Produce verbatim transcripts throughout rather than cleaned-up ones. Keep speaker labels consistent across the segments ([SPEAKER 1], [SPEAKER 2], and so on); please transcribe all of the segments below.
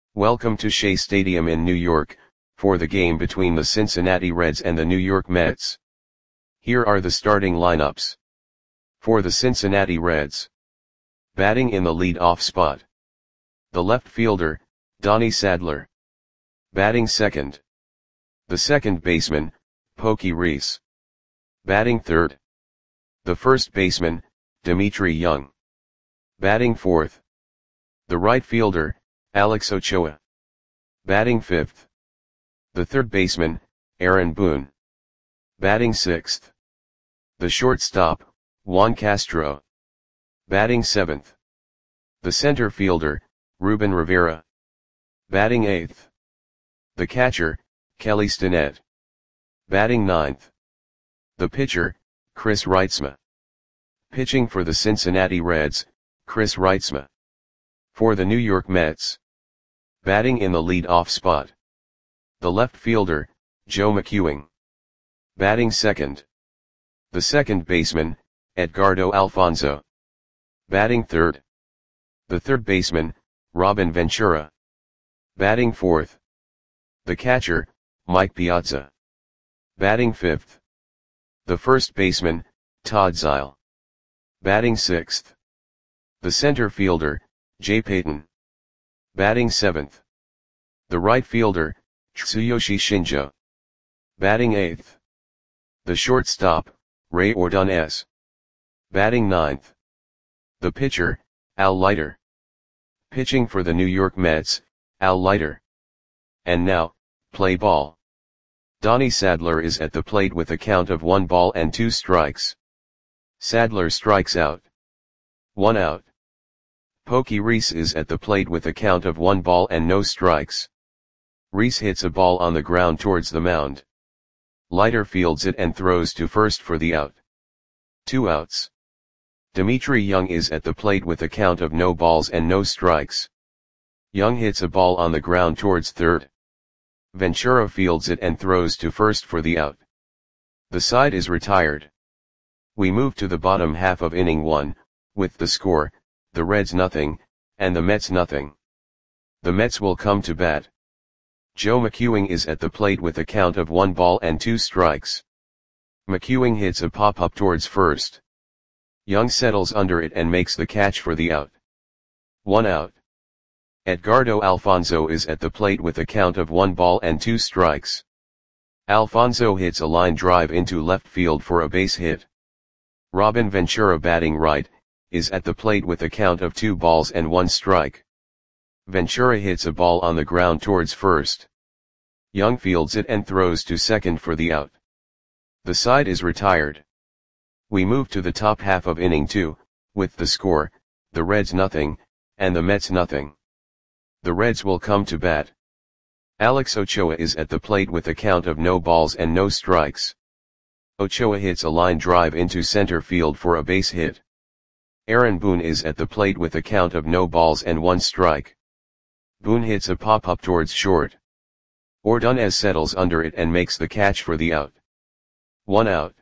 [SPEAKER 1] Welcome to Shea Stadium in New York, for the game between the Cincinnati Reds and the New York Mets. Here are the starting lineups. For the Cincinnati Reds. Batting in the lead-off spot. The left fielder, Donnie Sadler. Batting second. The second baseman, Pokey Reese. Batting third. The first baseman, Dmitri Young. Batting fourth. The right fielder, Alex Ochoa. Batting fifth. The third baseman, Aaron Boone. Batting sixth. The shortstop, Juan Castro. Batting seventh. The center fielder, Ruben Rivera. Batting eighth. The catcher, Kelly Stinnett. Batting ninth. The pitcher, Chris Reitzma. Pitching for the Cincinnati Reds, Chris Reitzma. For the New York Mets. Batting in the lead-off spot. The left fielder, Joe McEwing. Batting second. The second baseman, Edgardo Alfonzo. Batting third. The third baseman, Robin Ventura. Batting fourth. The catcher, Mike Piazza. Batting fifth. The first baseman, Todd Zeile. Batting sixth. The center fielder, Jay Payton. Batting seventh. The right fielder, Tsuyoshi Shinjo. Batting eighth. The shortstop, Ray Ordonez. Batting ninth. The pitcher, Al Leiter. Pitching for the New York Mets, Al Leiter. And now, play ball. Donnie Sadler is at the plate with a count of one ball and two strikes. Sadler strikes out. One out. Pokey Reese is at the plate with a count of one ball and no strikes. Reese hits a ball on the ground towards the mound. Leiter fields it and throws to first for the out. Two outs. Dmitri Young is at the plate with a count of no balls and no strikes. Young hits a ball on the ground towards third. Ventura fields it and throws to first for the out. The side is retired. We move to the bottom half of inning one, with the score, the Reds nothing, and the Mets nothing. The Mets will come to bat. Joe McEwing is at the plate with a count of one ball and two strikes. McEwing hits a pop-up towards first. Young settles under it and makes the catch for the out. One out. Edgardo Alfonzo is at the plate with a count of one ball and two strikes. Alfonzo hits a line drive into left field for a base hit. Robin Ventura, batting right, is at the plate with a count of two balls and one strike. Ventura hits a ball on the ground towards first. Young fields it and throws to second for the out. The side is retired. We move to the top half of inning two, with the score, the Reds nothing, and the Mets nothing. The Reds will come to bat. Alex Ochoa is at the plate with a count of no balls and no strikes. Ochoa hits a line drive into center field for a base hit. Aaron Boone is at the plate with a count of no balls and one strike. Boone hits a pop-up towards short. Ordonez settles under it and makes the catch for the out. One out.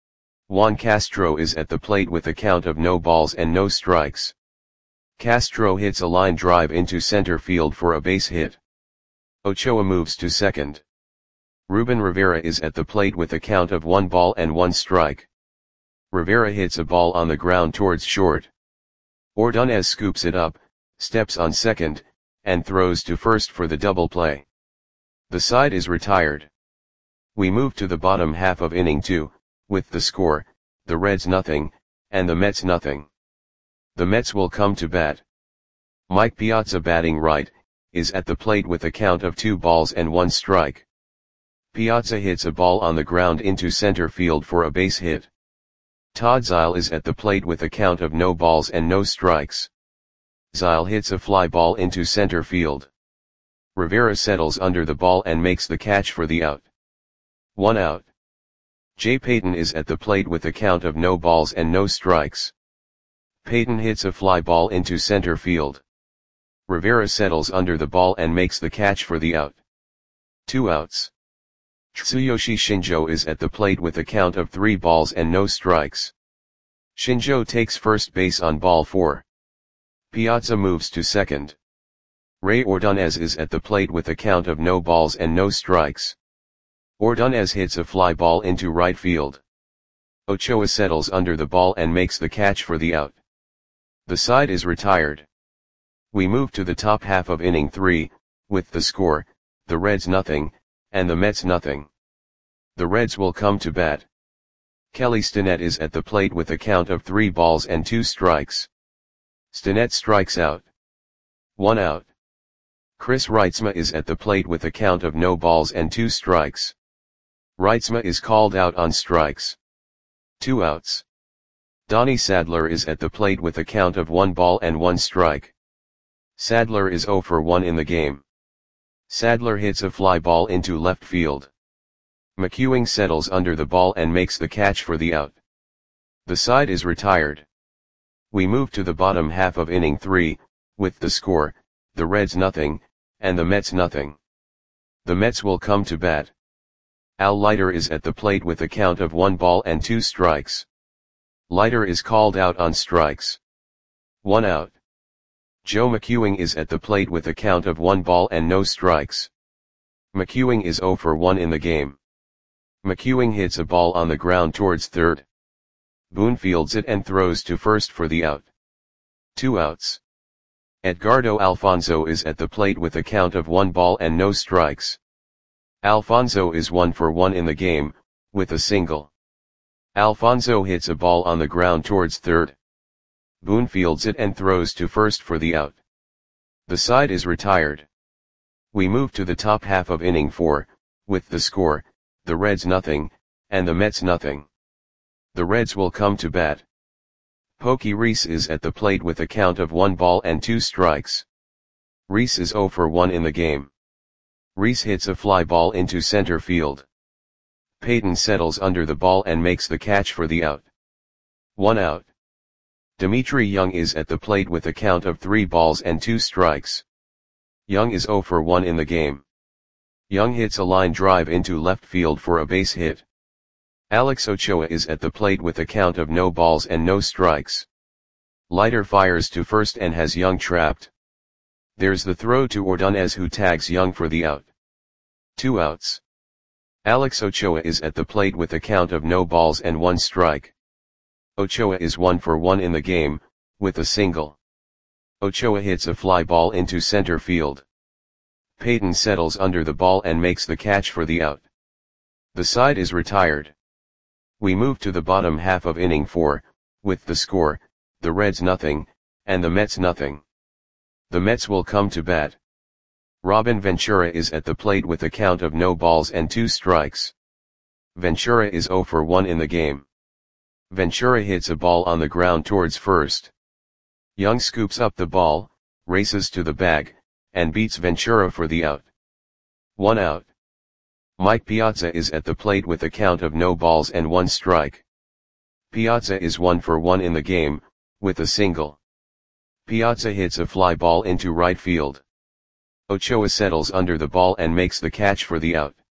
[SPEAKER 1] Juan Castro is at the plate with a count of no balls and no strikes. Castro hits a line drive into center field for a base hit. Ochoa moves to second. Ruben Rivera is at the plate with a count of one ball and one strike. Rivera hits a ball on the ground towards short. Ordonez scoops it up, steps on second, and throws to first for the double play. The side is retired. We move to the bottom half of inning two, with the score, the Reds nothing, and the Mets nothing. The Mets will come to bat. Mike Piazza, batting right, is at the plate with a count of two balls and one strike. Piazza hits a ball on the ground into center field for a base hit. Todd Zeile is at the plate with a count of no balls and no strikes. Zeile hits a fly ball into center field. Rivera settles under the ball and makes the catch for the out. One out. Jay Payton is at the plate with a count of no balls and no strikes. Payton hits a fly ball into center field. Rivera settles under the ball and makes the catch for the out. Two outs. Tsuyoshi Shinjo is at the plate with a count of three balls and no strikes. Shinjo takes first base on ball four. Piazza moves to second. Ray Ordonez is at the plate with a count of no balls and no strikes. Ordonez hits a fly ball into right field. Ochoa settles under the ball and makes the catch for the out. The side is retired. We move to the top half of inning three, with the score, the Reds nothing, and the Mets nothing. The Reds will come to bat. Kelly Stinnett is at the plate with a count of three balls and two strikes. Stinnett strikes out. One out. Chris Reitzma is at the plate with a count of no balls and two strikes. Reitzma is called out on strikes. Two outs. Donnie Sadler is at the plate with a count of one ball and one strike. Sadler is oh for one in the game. Sadler hits a fly ball into left field. McEwing settles under the ball and makes the catch for the out. The side is retired. We move to the bottom half of inning three, with the score, the Reds nothing, and the Mets nothing. The Mets will come to bat. Al Leiter is at the plate with a count of one ball and two strikes. Leiter is called out on strikes. One out. Joe McEwing is at the plate with a count of one ball and no strikes. McEwing is oh for one in the game. McEwing hits a ball on the ground towards third. Boone fields it and throws to first for the out. Two outs. Edgardo Alfonzo is at the plate with a count of one ball and no strikes. Alfonzo is one for one in the game, with a single. Alfonzo hits a ball on the ground towards third. Boone fields it and throws to first for the out. The side is retired. We move to the top half of inning four, with the score, the Reds nothing, and the Mets nothing. The Reds will come to bat. Pokey Reese is at the plate with a count of one ball and two strikes. Reese is oh for one in the game. Reese hits a fly ball into center field. Payton settles under the ball and makes the catch for the out. One out. Dimitri Young is at the plate with a count of three balls and two strikes. Young is oh for one in the game. Young hits a line drive into left field for a base hit. Alex Ochoa is at the plate with a count of no balls and no strikes. Leiter fires to first and has Young trapped. There's the throw to Ordonez, who tags Young for the out. Two outs. Alex Ochoa is at the plate with a count of no balls and one strike. Ochoa is one for one in the game, with a single. Ochoa hits a fly ball into center field. Payton settles under the ball and makes the catch for the out. The side is retired. We move to the bottom half of inning four, with the score, the Reds nothing, and the Mets nothing. The Mets will come to bat. Robin Ventura is at the plate with a count of no balls and two strikes. Ventura is oh for one in the game. Ventura hits a ball on the ground towards first. Young scoops up the ball, races to the bag, and beats Ventura for the out. One out. Mike Piazza is at the plate with a count of no balls and one strike. Piazza is one for one in the game, with a single. Piazza hits a fly ball into right field. Ochoa settles under the ball and makes the catch for the out.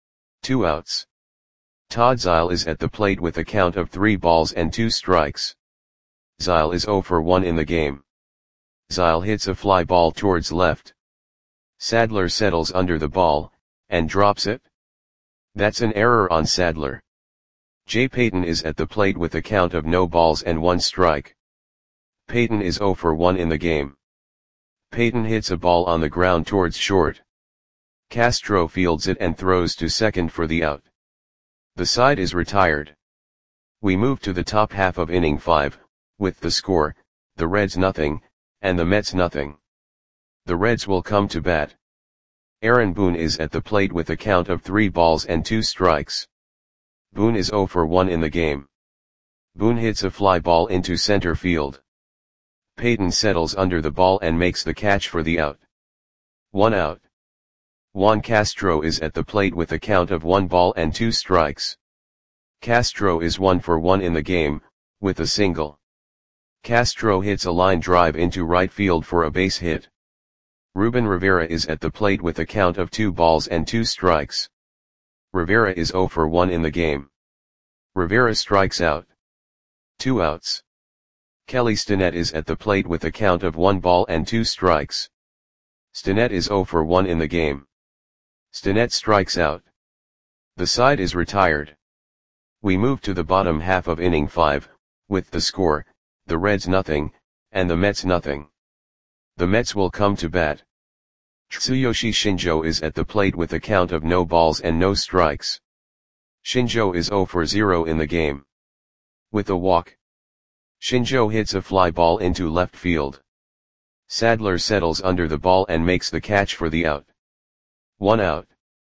[SPEAKER 1] Two outs. Todd Zeile is at the plate with a count of three balls and two strikes. Zeile is oh for one in the game. Zeile hits a fly ball towards left. Sadler settles under the ball, and drops it. That's an error on Sadler. Jay Payton is at the plate with a count of no balls and one strike. Payton is oh for one in the game. Payton hits a ball on the ground towards short. Castro fields it and throws to second for the out. The side is retired. We move to the top half of inning five, with the score, the Reds nothing, and the Mets nothing. The Reds will come to bat. Aaron Boone is at the plate with a count of three balls and two strikes. Boone is oh for one in the game. Boone hits a fly ball into center field. Payton settles under the ball and makes the catch for the out. One out. Juan Castro is at the plate with a count of one ball and two strikes. Castro is one for one in the game, with a single. Castro hits a line drive into right field for a base hit. Ruben Rivera is at the plate with a count of two balls and two strikes. Rivera is oh for one in the game. Rivera strikes out. Two outs. Kelly Stinnett is at the plate with a count of one ball and two strikes. Stinnett is zero for one in the game. Stinnett strikes out. The side is retired. We move to the bottom half of inning five, with the score, the Reds nothing, and the Mets nothing. The Mets will come to bat. Tsuyoshi Shinjo is at the plate with a count of no balls and no strikes. Shinjo is zero for zero in the game. With a walk, Shinjo hits a fly ball into left field. Sadler settles under the ball and makes the catch for the out. One out.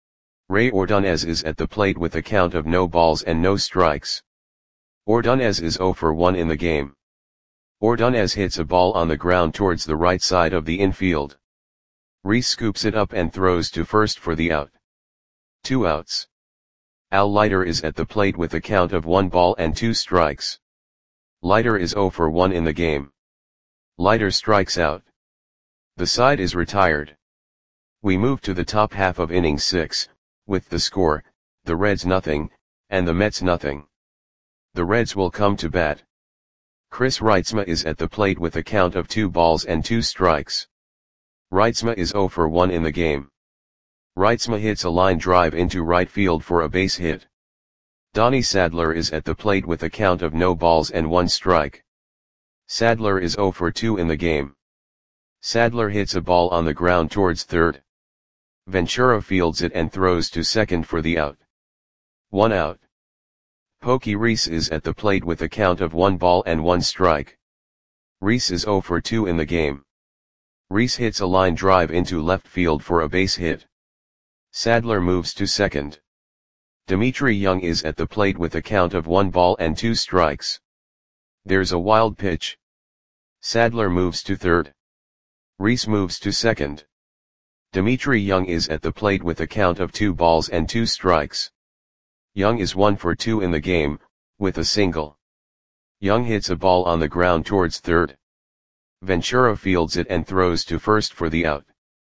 [SPEAKER 1] Ray Ordonez is at the plate with a count of no balls and no strikes. Ordonez is zero for one in the game. Ordonez hits a ball on the ground towards the right side of the infield. Reese scoops it up and throws to first for the out. Two outs. Al Leiter is at the plate with a count of one ball and two strikes. Leiter is zero for one in the game. Leiter strikes out. The side is retired. We move to the top half of inning six, with the score, the Reds nothing, and the Mets nothing. The Reds will come to bat. Chris Reitzma is at the plate with a count of two balls and two strikes. Reitzma is zero for one in the game. Reitzma hits a line drive into right field for a base hit. Donnie Sadler is at the plate with a count of no balls and one strike. Sadler is zero for two in the game. Sadler hits a ball on the ground towards third. Ventura fields it and throws to second for the out. One out. Pokey Reese is at the plate with a count of one ball and one strike. Reese is zero for two in the game. Reese hits a line drive into left field for a base hit. Sadler moves to second. Dimitri Young is at the plate with a count of one ball and two strikes. There's a wild pitch. Sadler moves to third. Reese moves to second. Dimitri Young is at the plate with a count of two balls and two strikes. Young is one for two in the game, with a single. Young hits a ball on the ground towards third. Ventura fields it and throws to first for the out.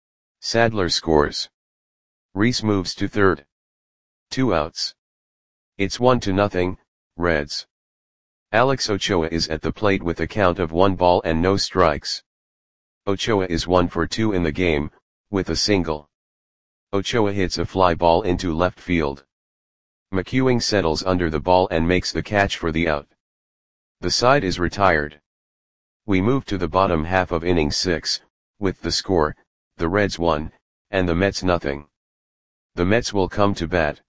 [SPEAKER 1] Sadler scores. Reese moves to third. Two outs. It's one to nothing, Reds. Alex Ochoa is at the plate with a count of one ball and no strikes. Ochoa is one for two in the game, with a single. Ochoa hits a fly ball into left field. McEwing settles under the ball and makes the catch for the out. The side is retired. We move to the bottom half of inning six, with the score, the Reds one, and the Mets nothing. The Mets will come to bat.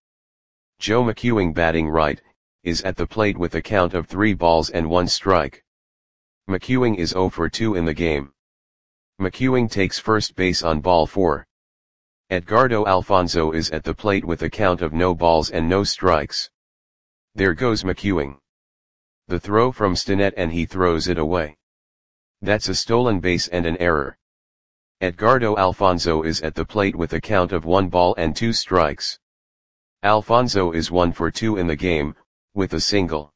[SPEAKER 1] Joe McEwing, batting right, is at the plate with a count of three balls and one strike. McEwing is zero for two in the game. McEwing takes first base on ball four. Edgardo Alfonso is at the plate with a count of no balls and no strikes. There goes McEwing. The throw from Stinnett and he throws it away. That's a stolen base and an error. Edgardo Alfonso is at the plate with a count of one ball and two strikes. Alfonso is one for two in the game, with a single.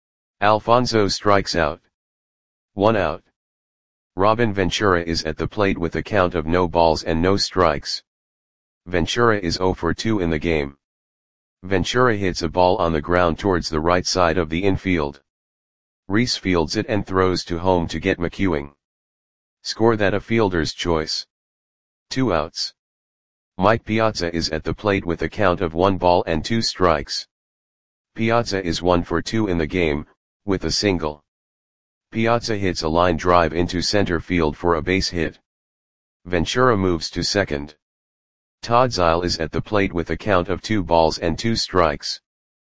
[SPEAKER 1] Alfonso strikes out. One out. Robin Ventura is at the plate with a count of no balls and no strikes. Ventura is zero for two in the game. Ventura hits a ball on the ground towards the right side of the infield. Reese fields it and throws to home to get McEwing. Score that a fielder's choice. Two outs. Mike Piazza is at the plate with a count of one ball and two strikes. Piazza is one for two in the game, with a single. Piazza hits a line drive into center field for a base hit. Ventura moves to second. Todd Zeile is at the plate with a count of two balls and two strikes.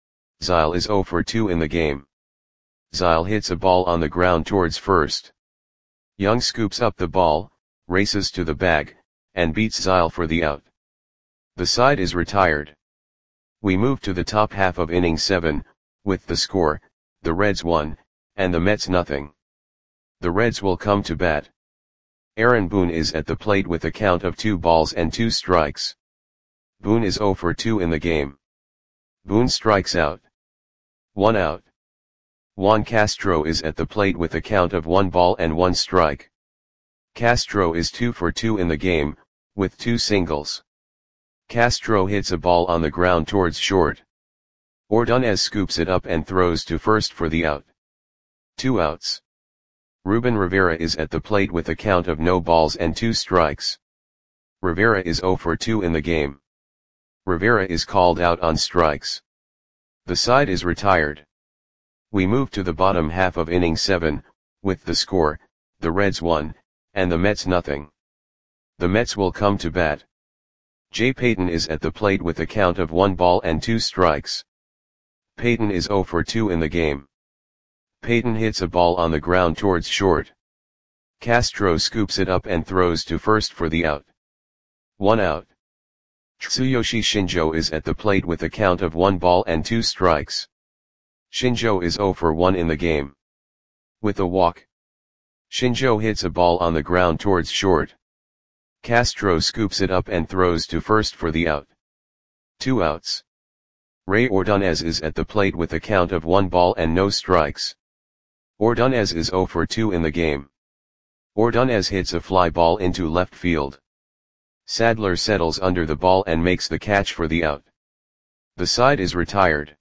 [SPEAKER 1] Zeile is zero for two in the game. Zeile hits a ball on the ground towards first. Young scoops up the ball, races to the bag, and beats Zeile for the out. The side is retired. We move to the top half of inning seven, with the score, the Reds one, and the Mets nothing. The Reds will come to bat. Aaron Boone is at the plate with a count of two balls and two strikes. Boone is zero for two in the game. Boone strikes out. One out. Juan Castro is at the plate with a count of one ball and one strike. Castro is two for two in the game, with two singles. Castro hits a ball on the ground towards short. Ordonez scoops it up and throws to first for the out. Two outs. Ruben Rivera is at the plate with a count of no balls and two strikes. Rivera is zero for two in the game. Rivera is called out on strikes. The side is retired. We move to the bottom half of inning seven, with the score, the Reds one, and the Mets nothing. The Mets will come to bat. Jay Payton is at the plate with a count of one ball and two strikes. Payton is zero for two in the game. Payton hits a ball on the ground towards short. Castro scoops it up and throws to first for the out. One out. Tsuyoshi Shinjo is at the plate with a count of one ball and two strikes. Shinjo is zero for one in the game. With a walk. Shinjo hits a ball on the ground towards short. Castro scoops it up and throws to first for the out. Two outs. Ray Ordonez is at the plate with a count of one ball and no strikes. Ordonez is zero for two in the game. Ordonez hits a fly ball into left field. Sadler settles under the ball and makes the catch for the out. The side is retired.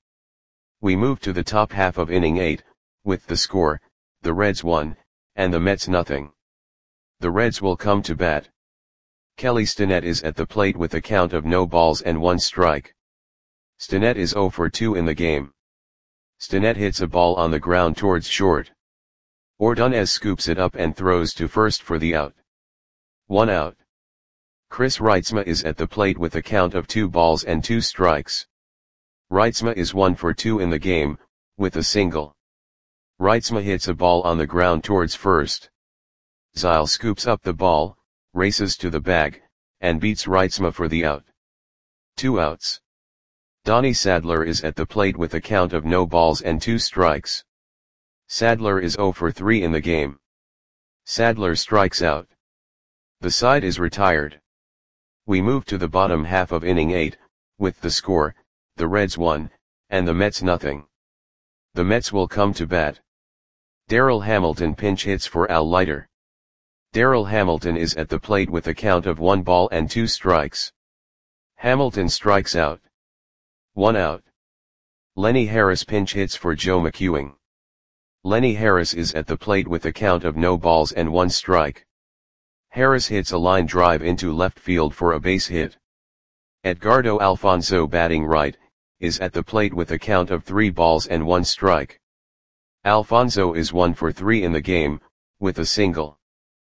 [SPEAKER 1] We move to the top half of inning eight, with the score, the Reds one, and the Mets nothing. The Reds will come to bat. Kelly Stinnett is at the plate with a count of no balls and one strike. Stinnett is zero for two in the game. Stinnett hits a ball on the ground towards short. Ordonez scoops it up and throws to first for the out. One out. Chris Reitzma is at the plate with a count of two balls and two strikes. Reitzma is one for two in the game, with a single. Reitzma hits a ball on the ground towards first. Zyle scoops up the ball, races to the bag, and beats Reitzma for the out. Two outs. Donnie Sadler is at the plate with a count of no balls and two strikes. Sadler is zero for three in the game. Sadler strikes out. The side is retired. We move to the bottom half of inning eight, with the score, the Reds one, and the Mets nothing. The Mets will come to bat. Darryl Hamilton pinch hits for Al Leiter. Darryl Hamilton is at the plate with a count of one ball and two strikes. Hamilton strikes out. One out. Lenny Harris pinch hits for Joe McEwing. Lenny Harris is at the plate with a count of no balls and one strike. Harris hits a line drive into left field for a base hit. Edgardo Alfonso, batting right, is at the plate with a count of three balls and one strike. Alfonso is one for three in the game, with a single.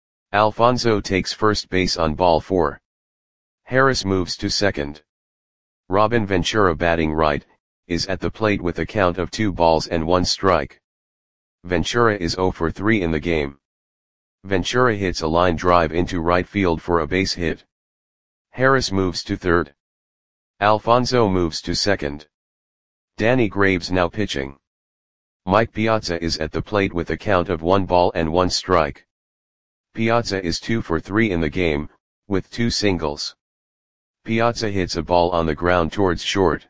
[SPEAKER 1] Alfonso takes first base on ball four. Harris moves to second. Robin Ventura, batting right, is at the plate with a count of two balls and one strike. Ventura is zero for three in the game. Ventura hits a line drive into right field for a base hit. Harris moves to third. Alfonso moves to second. Danny Graves now pitching. Mike Piazza is at the plate with a count of one ball and one strike. Piazza is two for three in the game, with two singles. Piazza hits a ball on the ground towards short.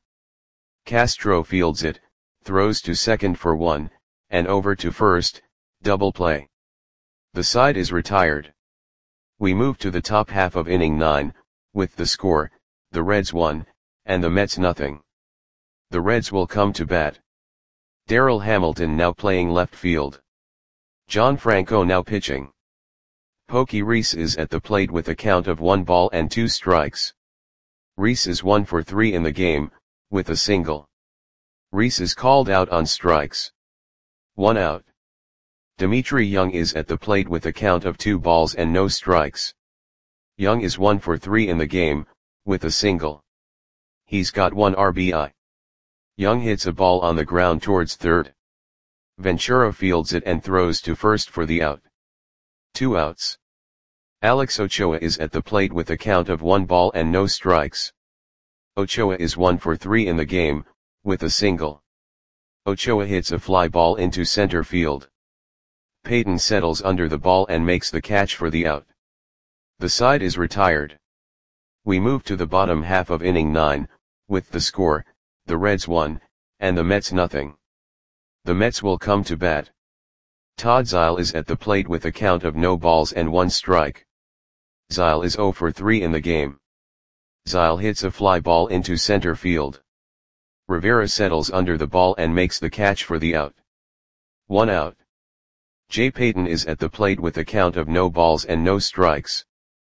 [SPEAKER 1] Castro fields it, throws to second for one, and over to first, double play. The side is retired. We move to the top half of inning nine, with the score, the Reds one, and the Mets nothing. The Reds will come to bat. Darryl Hamilton now playing left field. John Franco now pitching. Pokey Reese is at the plate with a count of one ball and two strikes. Reese is one for three in the game, with a single. Reese is called out on strikes. One out. Dimitri Young is at the plate with a count of two balls and no strikes. Young is one for three in the game, with a single. He's got one R B I. Young hits a ball on the ground towards third. Ventura fields it and throws to first for the out. Two outs. Alex Ochoa is at the plate with a count of one ball and no strikes. Ochoa is one for three in the game, with a single. Ochoa hits a fly ball into center field. Payton settles under the ball and makes the catch for the out. The side is retired. We move to the bottom half of inning nine, with the score, the Reds one, and the Mets nothing. The Mets will come to bat. Todd Zyle is at the plate with a count of no balls and one strike. Zyle is zero for three in the game. Zyle hits a fly ball into center field. Rivera settles under the ball and makes the catch for the out. One out. Jay Payton is at the plate with a count of no balls and no strikes.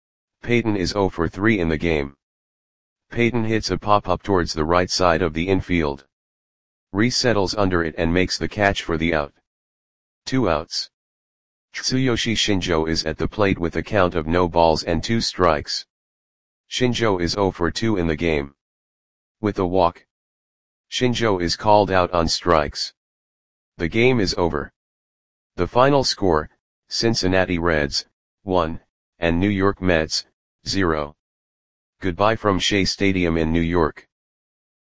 [SPEAKER 1] Peyton is zero for three in the game. Peyton hits a pop-up towards the right side of the infield. Rhys settles under it and makes the catch for the out. Two outs. Tsuyoshi Shinjo is at the plate with a count of no balls and two strikes. Shinjo is zero for two in the game. With a walk, Shinjo is called out on strikes. The game is over. The final score, Cincinnati Reds, one, and New York Mets, zero. Goodbye from Shea Stadium in New York.